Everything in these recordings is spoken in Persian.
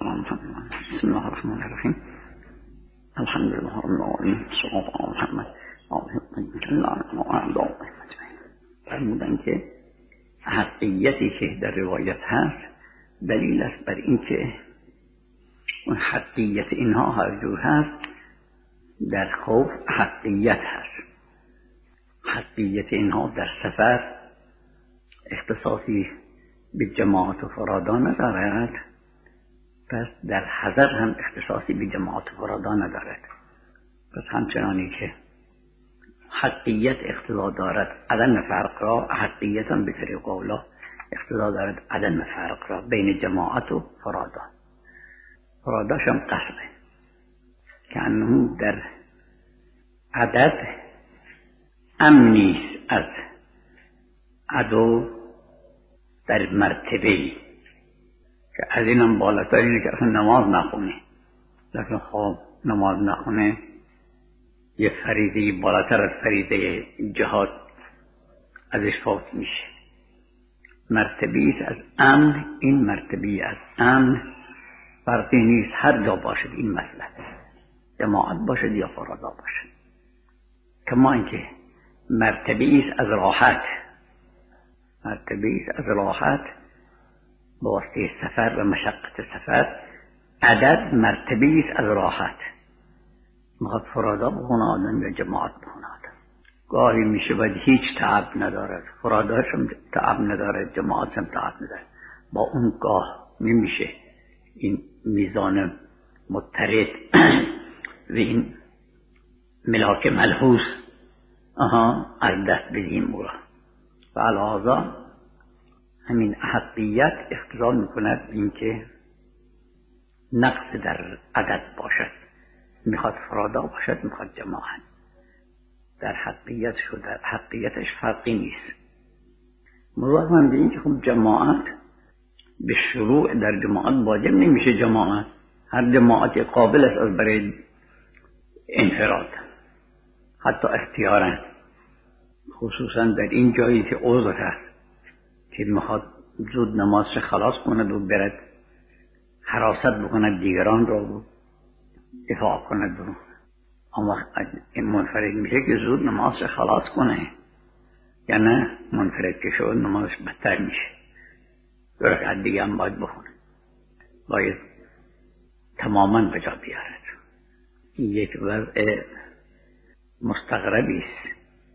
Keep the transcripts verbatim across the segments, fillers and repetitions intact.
على محمد. بسم الله الرحمن الرحیم. الحمد لله رب العالمین. صلی الله علی محمد و آله و فرمودن که حقیقتی که در روایت هست دلیل است بر این که اون حقیقت اینها هر جور هست در خوف حقیقت هست. حقیقت اینها در سفر اختصاصی به جماعت و فرادا ندارد، پس در حضر هم اختصاصی به جماعت و فرادا ندارد. پس همچنانی که حقیقت اقتضا دارد عدم فرق را، حقیقت هم به طریق اولا اقتضا دارد عدم فرق را بین جماعت و فرادا. فراداش هم قسمه که انه در عدد امن نیست از عدو در مرتبه‌ای که از اینم بالاتر اینه که اصلا نماز نخونه، لیکن خب نماز نخونه یه فریضه بالاتر از فریضه جهاد ازش فوت میشه. مرتبه‌ای است از امن. این مرتبه‌ای از امن فرقی نیست هر جا باشد این مسئله، جماعت باشد یا فرادا باشد. کما اینکه مرتبه‌ای است از راحت، مرتبه‌ای است از راحت با واسطه سفر و مشقت سفر. عدد مرتبه‌ای است از راحت، میخواد فرادا بخونه آدم یا جماعت بخونه آدم. گاهی میشه باید هیچ تعب ندارد، فراداش هم تعب ندارد، جماعت هم تعب ندارد. با اون گاه نمیشه این میزان مضطرد و این ملاک ملحوظ آها از دست بدیم او و علاوه همین حقیقت اقتضا میکند این که نقص در عدد باشد، میخواد فرادا باشد میخواد جماعت. در حقیقت شو در حقیقتش فرقی نیست. مضاف هم به این که خب جماعت به شروع در جماعت واجب نمیشه. جماعت هر جماعت قابل است از برای انفراد، حتی اختیارا، خصوصا در این جایی که عذر هست که میخواد زود نمازش خلاص کند و برد حراست بکند دیگران را دفاع کند. و اما منفرد میشه که زود نمازش خلاص کنه، یا نه منفرد که شد نمازش بدتر میشه، دو رکعت دیگه هم باید بخونه، باید تماما بجا بیارد. یک وضع مستغربی است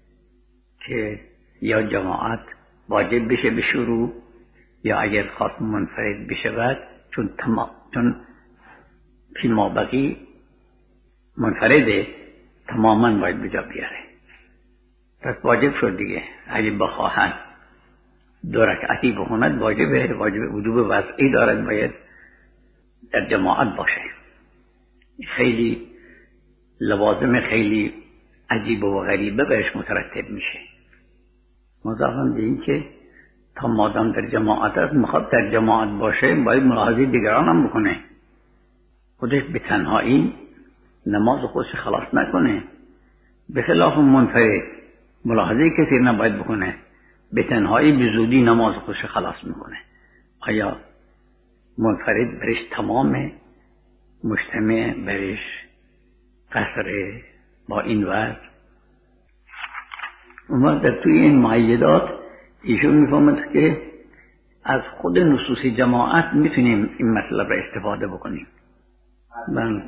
که یا جماعت واجب بشه به شروع، یا اگر خواست منفرد بشود چون تمام چون فی مابقی منفرده تماما باید بجا بیاره. پس واجب شد دیگه. اگه بخواهد دو رکعتی بخوند واجبه، واجب وجوب وضعی دارد، باید در جماعت باشه. خیلی لوازم خیلی عجیب و غریبه بهش مترتب میشه. مضافاً به این که تا مادام در جماعت است میخواد در جماعت باشه باید ملاحظه دیگران هم بکنه، خودش به تنهایی نماز خودش خلاص نکنه. به خلاف منفرد ملاحظه کسی نباید بکنه، به تنهایی به زودی نماز خودش خلاص میکنه. آیا منفرد برش تمامه، مجتمع برش قصره با این وضع؟ اما در توی این معیدات ایشون میفهمد که از خود نصوص جماعت میتونیم این مطلب را استفاده بکنیم. من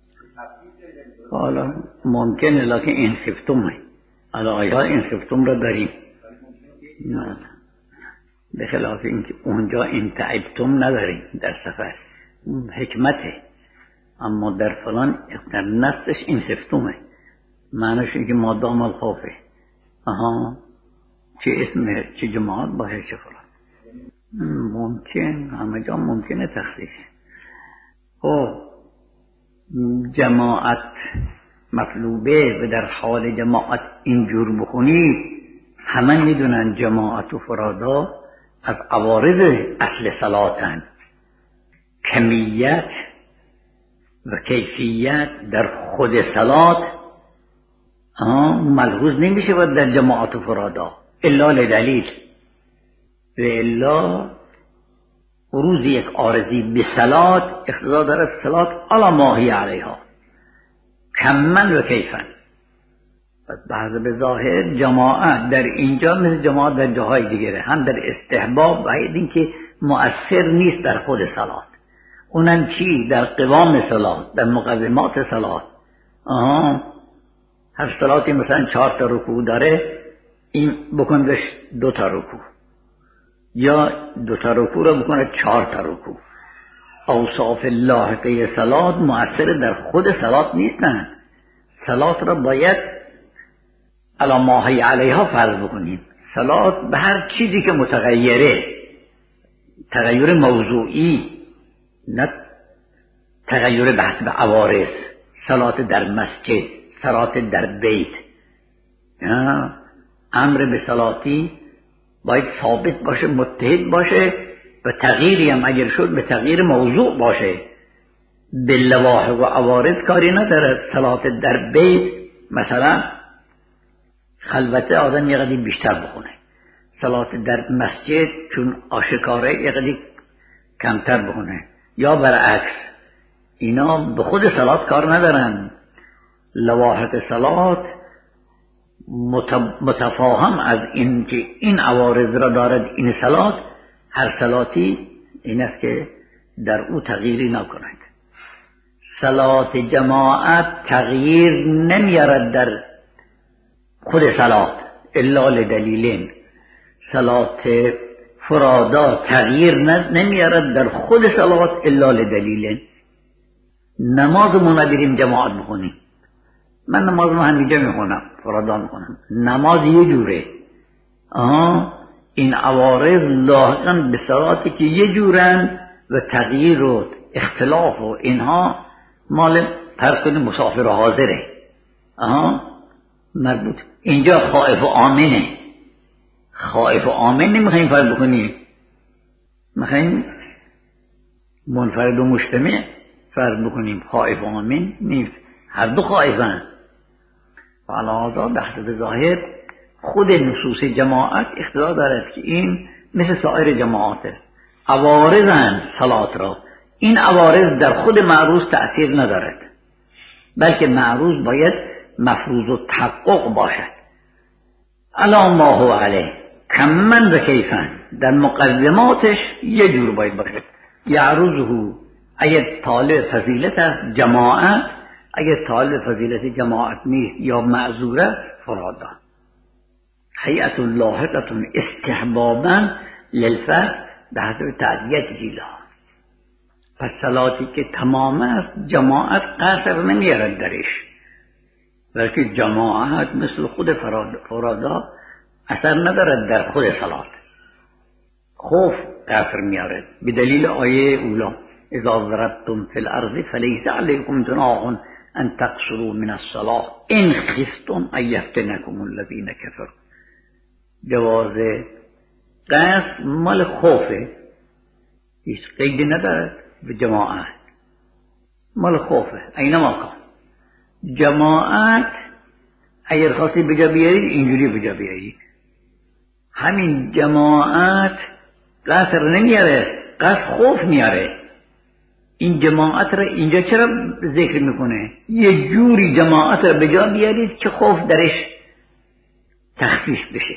حالا ممکنه لکن این خفتمه علاقه این خفتم را داریم، نه به خلاف اینکه اونجا این تعبتم نداریم در سفر، حکمته. اما در فلان در نصش این خفتمه، معنیش اینکه مادام الخوفه. آها چه اسمه، چه جماعت باشه، چه فلان. ممکن همه جا ممکنه تخصیص. خب جماعت مطلوبه و در حال جماعت اینجور بخونید، همه میدونن جماعت و فرادا از عوارض اصل صلاتن. کمیت و کیفیت در خود صلات ملحوظ نمیشه و در جماعت و فرادا الا لدلیل، و الا بروز یک عارضی به صلات اقتضا دارد صلات علی ما هی علیها کمن و کیفن. بعض به ظاهر جماعت در اینجا مثل جماعت در جاهای دیگره، هم در استحباب و این که مؤثر نیست در خود صلات. اونم چی؟ در قوام صلات، در مقدمات صلات. آها هر صلاتی مثلا چهار تا رکوع داره، این بکن بهش دو تا رکوع، یا دو تا رکوع رو بکنه چهار تا رکوع. اوصاف لاحقه صلات مؤثر در خود صلات نیستن. صلات را باید علی ما هی علیها فرض بکنیم. صلات به هر چیزی که متغیره، تغییر موضوعی نه تغییر بحث به عوارض، صلات در مسجد، صلات در بیت، امر به صلاتی باید ثابت باشه، متحد باشه و تغییری هم اگر شد به تغییر موضوع باشه. به لواحق و عوارض کاری نداره. صلات در بیت مثلا خلوته آدم یه قدری بیشتر بخونه، صلات در مسجد چون آشکاره یه قدری کمتر بخونه، یا برعکس. اینا به خود صلات کار ندارن. لواحق صلات متفاهم از این که این عوارض را دارد این صلات، هر صلاتی این است که در او تغییری نکند. صلات جماعت تغییر نمیارد در خود صلات الا لدلیلین. صلات فرادا تغییر نمیارد در خود صلات الا لدلیلین. نمازمون بریم جماعت بخونیم، من نمازمو همینجا میخونم، فرادا میخونم، نماز یه جوره. آها این عوارض لاحقا به صلاتی که یه جورن و تغییر و اختلاف و اینها مال فرض کنیم مسافر و حاضره. آها مربوط اینجا خائف و آمنه. خائف و آمن نمیخوایم فرض بکنیم، میخوایم منفرد و مجتمع فرض بکنیم. خائف و آمن نیست، هر دو خائفن. علاوه بحث به ظاهر خود نصوص جماعت اقتضا دارد که این مثل سایر جماعت عوارضن صلات را. این عوارض در خود معروض تأثیر ندارد، بلکه معروض باید مفروض و تحقق باشد. الا ما هو علیه کمن و کیفن، در مقدماتش یه جور باید باشد. یعرضه اگر طالب فضیلت است جماعت، اگر طالب فضیلت جماعت نیست یا معذور است فرادا. هیئت لاحقه استحبابا للفرد به حسب تعدیت جیلها. پس صلاتی که تمام است جماعت قصر نمیارد درش، بلکه جماعت مثل خود فرادا اثر ندارد در خود صلات. خوف قصر میارد به دلیل آیه اولا اذا ضربتم فی الارض فلیس علیکم جناح ان تقصروا من الصلاة ان خفتم ان یفتنکم الذین کفروا. جواز قصر مال خوفه، هیچ قیدی ندارد به جماعت، مال خوفه اینما کن. جماعت اگر خواستی بجا بیارید اینجوری بجا بیارید. همین جماعت قصر نمیاره، قصر خوف میاره. این جماعت را اینجا چرا ذکر میکنه؟ یه جوری جماعت را بجا بیارید که خوف درش تخفیف بشه،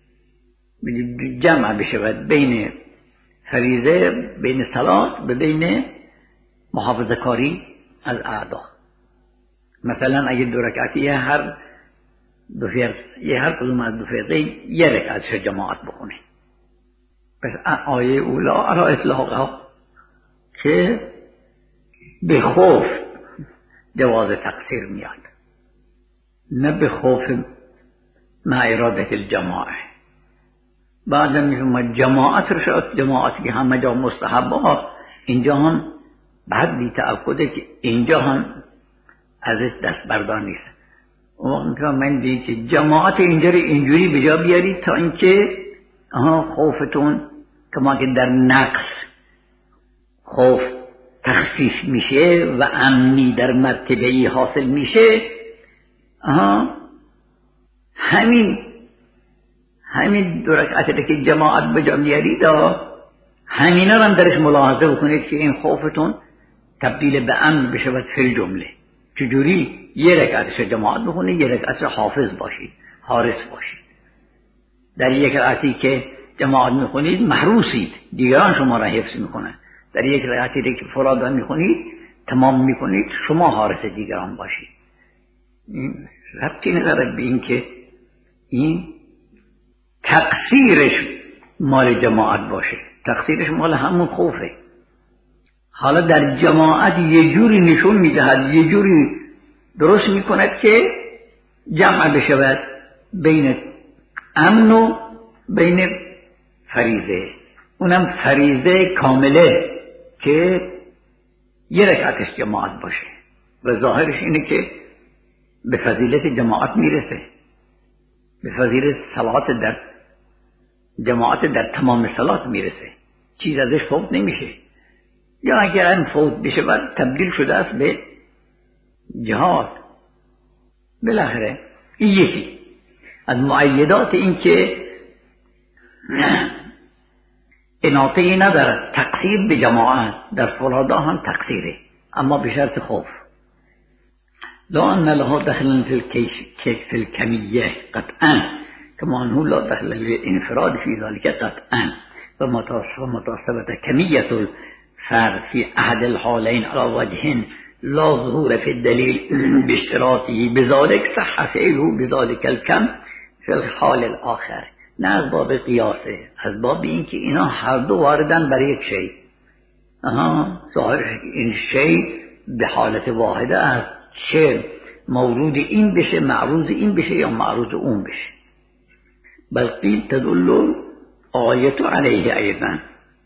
جمع بشه بین فریضه، بین صلات و بین محافظه کاری از اعدا. مثلا اگه دو رکعتی هر دو فرقه، یه هر کدوم از دو فرقه یه رکعتش جماعت بخونه. پس آیه اولا علی اطلاقها که به خوف جواز تقصیر میاد، نه به خوف مع اراده الجماعه. بعد میفهمم جماعت رو شد جماعتی که همه جا مستحبه، اینجا هم بعد بی تأکده که اینجا هم ازش دست بردار نیست. اون وقت میفهمم من دیگه که جماعت اینجا رو اینجوری بجا بیارید تا اینکه خوفتون کما که در نقص خوف تخفیف میشه و امنی در مرتبه‌ای حاصل میشه. آها همین همین دو رکعتی که جماعت بجا بیارید همینا رو هم درش ملاحظه بکنید که این خوفتون تبدیل به امن بشه و فی الجمله. چجوری؟ یه رکعتش جماعت بخونید، یه رکعتش حافظ باشید، حارس باشید. در یک رکعتی که جماعت میخونید محروسید، دیگران شما را حفظ میکنن. در یک رکعتی که فرادا میخونید تمام میکنید، شما حارس دیگران باشید. این ربطی نداره به این که این تقصیرش مال جماعت باشه، تقصیرش مال همون خوفه. حالا در جماعت یه جوری نشون میدهد، یه جوری درست میکند که جمع بشود بین امن و بین فریضه. اونم فریضه کامله که یه رکعتش جماعت باشه و ظاهرش اینه که به فضیلت جماعت میرسه، به فضیلت صلات در جماعت در تمام صلات میرسه، چیز ازش فوت نمیشه. یا اگر این فوت بشه بعد تبدیل شده است به جهاد. بالاخره این یکی از معیدات این که اناطه نداره تقصیر به جماعت، در فرادا هم تقصیره اما به شرط خوف. لا ان لها دخلا في الكمية قطعا كما انه لا دخل للانفراد في ذلك قطعا ومتاسبة كمية الفرد في احد الحالين على وجه لا ظهور في الدليل باشتراطه بذلك صح فعله بذلك الكم في الحال الاخر. نه از باب قیاسه، از باب این که اینا هر دو واردن برای یک شی. آها ظاهر این شی به حالت واحده است، چه مورود این بشه، معروض این بشه یا معروض اون بشه. بل قیل تدل آیت علیه ایضا.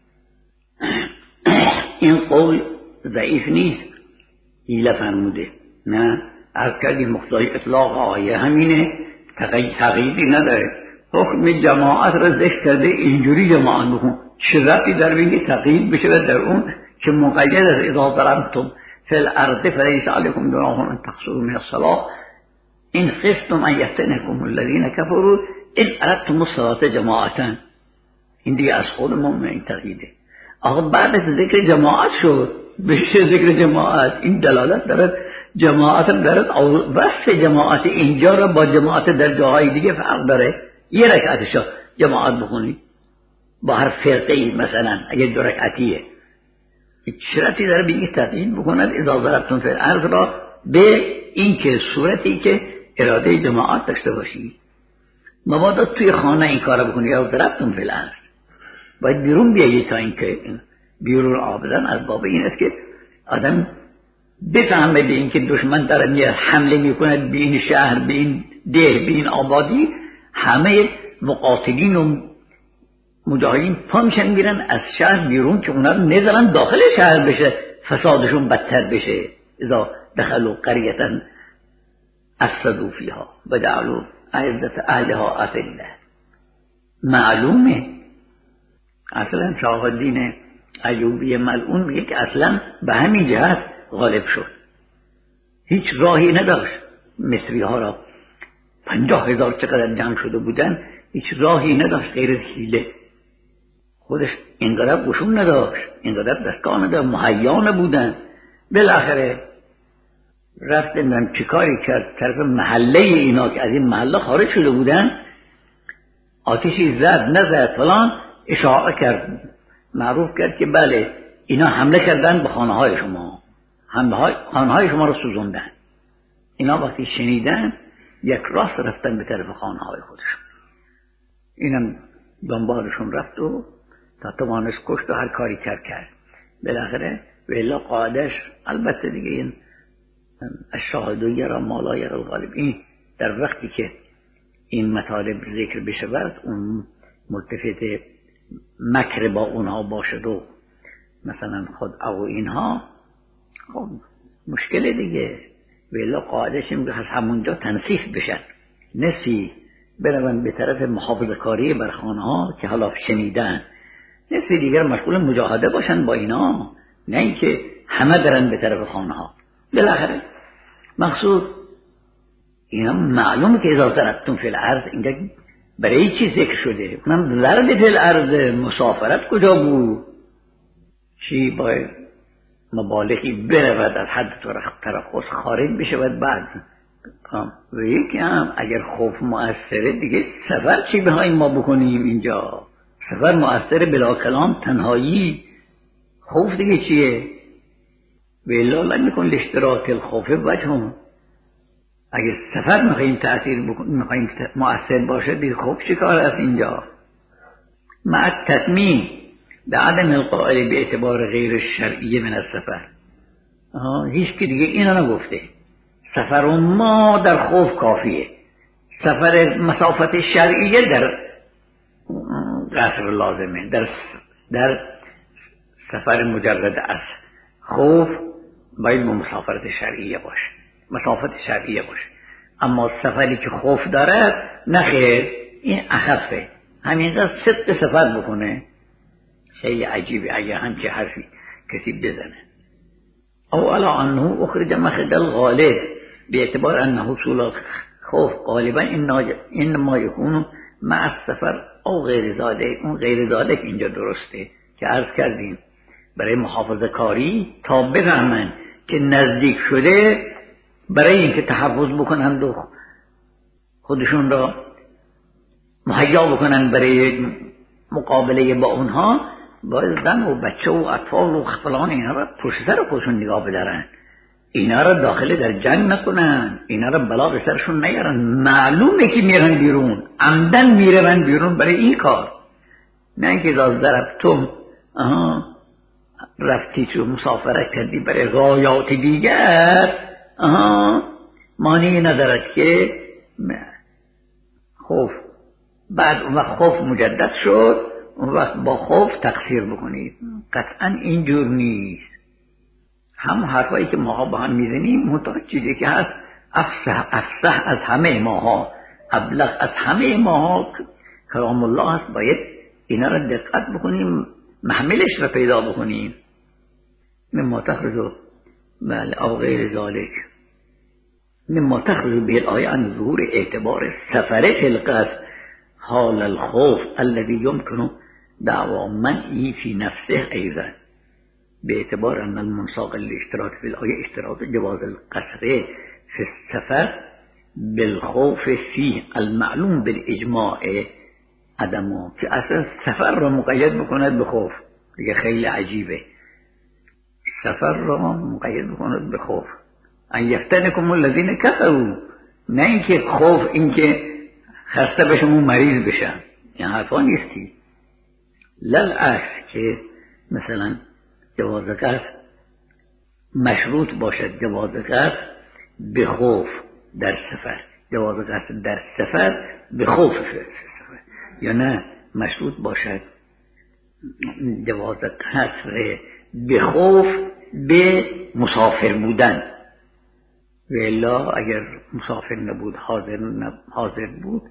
این قول ضعیف نیست، حیله فرموده. نه از کردی مقتضای اطلاق آیه همینه، تغییری نداره. حکم جماعت را ذکر کرده، اینجوری جماعت بکن، چه ربطی در بینی تغییر بشه و در اون که مقید از اذا ضربتم فی الارض فلیس علیکم جناح ان تقصروا من الصلاة ان خفتم ان یفتنکم الذین کفروا ان اردتم الصلاة جماعتا. این دیگه از خود مؤمن تغییره. آقا بعد از ذکر جماعت شد، بشه ذکر جماعت، این دلالت دارد جماعت دارد وصف جماعت اینجا را با جماعت در جاهای دیگه فرق داره. یه رکعتشو جماعت بخونی با هر فرقه‌ای، مثلا اگه دو رکعتیه شرطی داره به این تقیید بکنند اذا ضربتم فی الارض را به این که صورتی که اراده جماعت داشته باشی. مبادا توی خانه این کار بکنی یا ضربتم فی الارض، باید بیرون بیایی تا این که بیرون آبدن از باب این است که آدم بفهمه به این که دشمن داره میاد حمله میکند به این شهر، به این ده، به این آبادی. همه مقاتلین و مجاهدین پا میشن میرن از شهر بیرون که اونا رو نذارن داخل شهر بشه، فسادشون بدتر بشه. اذا دخلوا قریة افسدوا فیها و جعلوا عزة اهلها اذلة. معلومه اصلا شاه الدین ایوبی ملعون میگه که اصلا به همین جهت غالب شد، هیچ راهی نداشت. مصری ها را پنجاه هزار چقدر جمع شده بودن، هیچ راهی نداشت غیر حیله. خودش اینقدر قشون نداشت، اینقدر دستگاه نداشت، مهیا نبودن. بالاخره رفت نمیدونم چی کاری کرد، طرف محله اینا که از این محله خارج شده بودن آتشی زد نزد فلان، اشاعه کرد، معروف کرد که بله اینا حمله کردن به خانه های شما، خانه های شما رو سوزوندن. اینا وقتی شنیدن یک راست رفتن به طرف خانه های خودشون. اینم دنبالشون رفت و تا توانش کشت و هر کاری کرد کرد. بالاخره ویلا قادش، البته دیگه این الشاهد یرا ما لا یرا الغالب، این در وقتی که این مطالب ذکر بشود اون ملتفت مکر با اونها باشد و مثلا خود او اینها، خب مشکل دیگه. ویلا قاعدش این که همونجا تنصیف بشن، نسی برون به طرف محافظه کاری بر خانه ها که حالا شنیدن، نسی دیگر مشغول مجاهده باشن با اینا، نه اینکه همه برن به طرف خانه ها. بالاخره مقصود اینا معلومه که اذا ضربتم فی الارض اینجا برای چی ذکر شده؟ اونم ضرب فی الارض، مسافرت کجا بود؟ چی باید مبالغی برود از حد ترخص خارج بشود بعد و یکی هم اگر خوف مؤثره دیگه سفر چی بخوایم ما بکنیم اینجا؟ سفر مؤثره بلا کلام تنهایی، خوف دیگه چیه؟ ویلا لم یکن لاشتراک الخوف وجه. اگر سفر میخوایم تأثیر بکنیم، میخوایم مؤثر باشه دیگه خوف چی کار است اینجا؟ مع التتمیم بعدم القائل به اعتبار غیر شرعیه من السفر. هیچ که دیگه اینا نگفته سفر ما در خوف کافیه، سفر مسافت شرعیه در قصر لازمه، در در سفر مجرد از خوف باید با مسافرت شرعیه باشه، مسافت شرعیه باشه. اما سفری که خوف داره نخیر، این اخفه، همینقدر ست سفر بکنه. خیلی عجیبه اگر همچه حرفی کسی بزنه. او علا انه اخرج مخرج الغالب باعتبار ان حصول خوف غالبا این ما یکون مع السفر او غیر ذالک. اون غیر ذالک اینجا درسته که عرض کردیم برای محافظه کاری تا بفهمن که نزدیک شده، برای اینکه تحفظ بکنند و خودشون را مهیا بکنن برای مقابله با اونها، باید زن و بچه و اطفال و فلان اینا را پشت سر خودشون نگاه بدارن، اینا را داخل در جنگ نکنن، اینا را بلا به سرشون نیارن. معلومه که میرن بیرون، عمدن میرن بیرون برای این کار، نه اینکه اذا ضربتم آها رفتی تو مسافرت کردی برای غایات دیگر، آها معنی ندارد که خوف بعد اون وقت خوف مجدد شد اون وقت با خوف تقصیر بکنید. قطعا اینجور نیست. هم حرفایی که ماها با هم میزنیم منطقه چیزی که هست افصح افصح از همه ماها، ابلغ از همه ماها کلام الله هست. باید اینا را دقت بکنیم، محملش را پیدا بکنیم. مما تخرج بله او غیر ذالک مما تخرج به الآیه عن ظهور اعتبار سفر القصد حال الخوف الذي يمكن دعوى منعه في نفسه أيضا باعتبار أن المنساق للاشتراك في الآية اشتراط جواز القصر في السفر بالخوف فيه المعلوم بالإجماع عدمه. في أصل سفر را مقید بکند به خوف، دیگه خیلی عجیبه. سفر را مقید بکند به خوف. ان یفتنکم الذین کفروا، نه اینکه خوف اینکه خسته بشم و مریض بشم، این حرفا نیستی. للعکس که مثلا جواز قصد مشروط باشد، جواز قصد به خوف در سفر، جواز قصد در سفر به خوف سفر، یا نه مشروط باشد جواز قصد به خوف به مسافر بودن. و الا اگر مسافر نبود حاضر نب... حاضر بود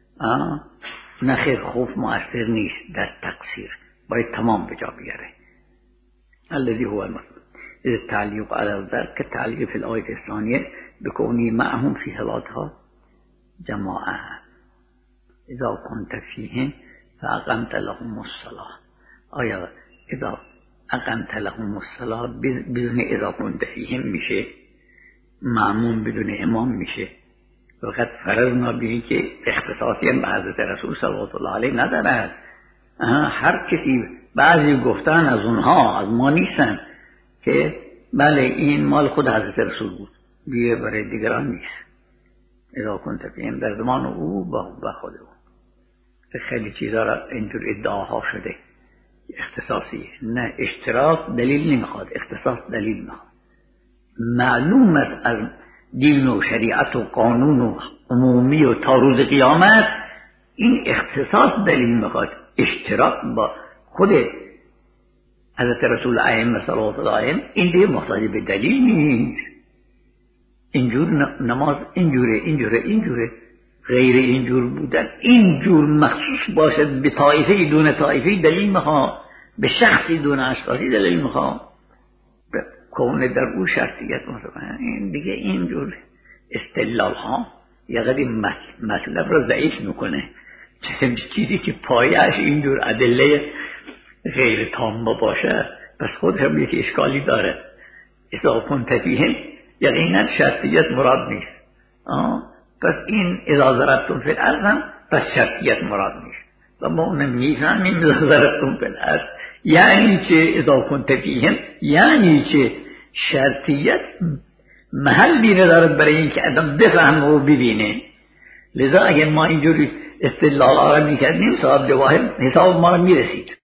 نخیر، خوف مؤثر نیست در تقصیر، باید تمام به جا بیاره. الذي هو المطلوب التعلیق على الذر كالتعلیق في الآية الثانية بكوني معهم في صلاتها جماعة اذا كنت فيهم فاقمت لهم الصلاة. آیا اذا اقمت لهم الصلاة بدون اذا كنت فيهم میشه، معموم بدون امام میشه. وقت فرض نبیه که اختصاصی هم به حضرت رسول صلی الله علیه ندارد. هر کسی بعضی گفتن از اونها از ما نیستن که بله این مال خود حضرت رسول بود، بیه برای دیگران نیست. اذا کنت فیهم در زمان او با خود او. خیلی چیزا را اینطور ادعاها شده اختصاصیه. نه، اشتراک دلیل نمیخواد، اختصاص دلیل میخواد. معلوم است از دین و شریعت و قانون و عمومی و تا روز قیامت این اختصاص دلیل میخواد. اشتراک با خود حضرت رسول ائمه صلوات الله علیهم این دیگه محتاج به دلیل نیست. اینجور نماز اینجوره اینجوره اینجوره، غیر اینجور بودن اینجور مخصوص باشد به طایفه دون طایفه دلیل میخواد، به شخصی دون اشخاصی دلیل میخواد، کونه در او شرطیت مطمئن. این دیگه اینجور استدلال ها یه قدر مطلب رو ضعیف میکنه. چیزی که پایش اینجور ادله غیر تامه باشه پس خودش هم یک اشکالی داره. اذا كنت فیهم یقینا شرطیت مراد نیست. آه. پس این اذا ضربتم فی الارض هم پس شرطیت مراد نیست و ما اونم میفهمیم اذا ضربتم فی الارض یعنی چه اذا كنت فیهم، یعنی چه شرطیت محلی ندارد برای اینکه آدم بفهمه و ببینه. لذا اگر ما اینجوری استدلال آرا میکردیم صاحب جواهر حساب ما رو میرسید.